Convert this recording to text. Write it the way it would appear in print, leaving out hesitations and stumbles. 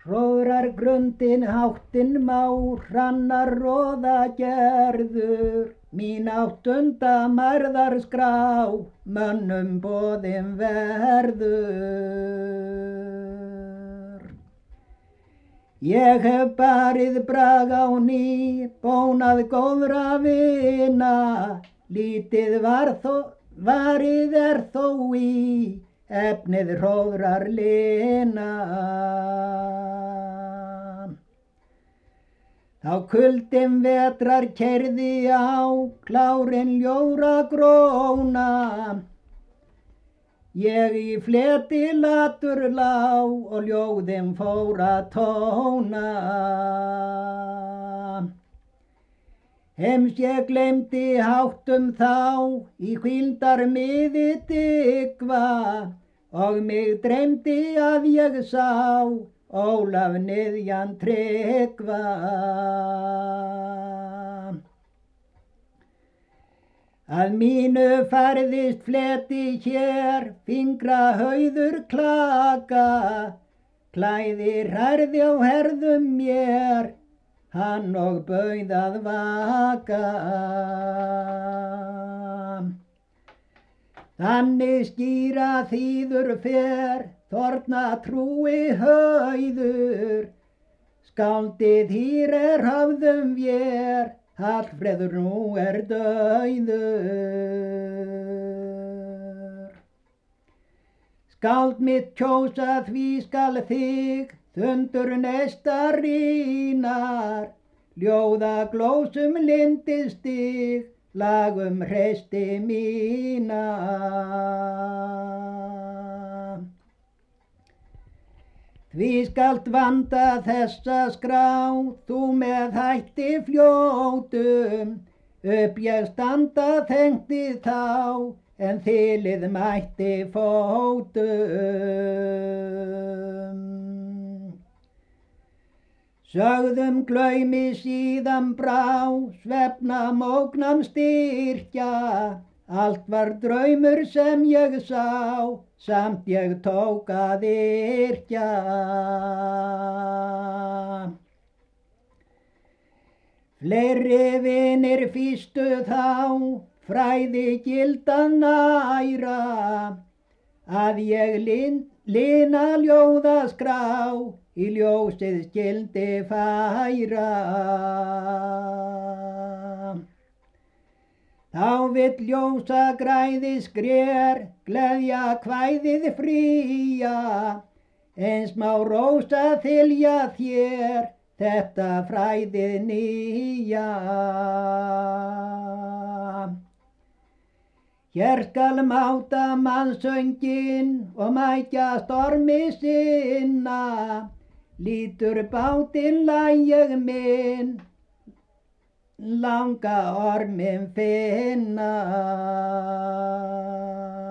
Hróðrar grundin háttin má, hrannar roða gerður, mín 8. mærðarskrá, mönnum boðin verður. Ég hef barið brag á ný, bónað góðra vina, lítið varið þó í, efnið hróðrar lina. Þá kuldin vetrar keyrði á, klárin ljóra gróna, ég í fleti latur lá og ljóðin fór að tóna. Heims ég gleymdi háttum þá, í hvíldar miði digva, og mig dreymdi að ég sá Ólaf niðjan Tryggva. Að mínu færðist fleti hér, fingra hauður klaka, klæði hrærði á herðum mér, hann og bauð að vaka. Þannig skýra þýður fer, þorna trúi hauður, skáldið hýr höfðum vér, Hallfreður nú dauður. Skáld mitt kjósa því skal þig, þundur neista rýnar, ljóða glósum lindistig, lagum hreisti mína. Því skalt vanda þessa skrá, þú með hætti fljótum, upp ég standa þengti þá, en þilið mætti fótum. Sögðum glaumi síðan brá, svefna mógnam styrkja, allt var draumur sem ég sá, samt ég tók að yrkja. Fleiri vinir fýstu þá, fræði gildan næra, að ég lina ljóðaskrá, í ljósið skildi færa. Þá vill ljósa græði skrér, gleðja kvæðið fría, eins má rósa þylja þér, þetta fræðið nýja. Hér skal máta mannsöngin og mækja stormi sinna, lítur bátinn lægið minn, langa orminn finna.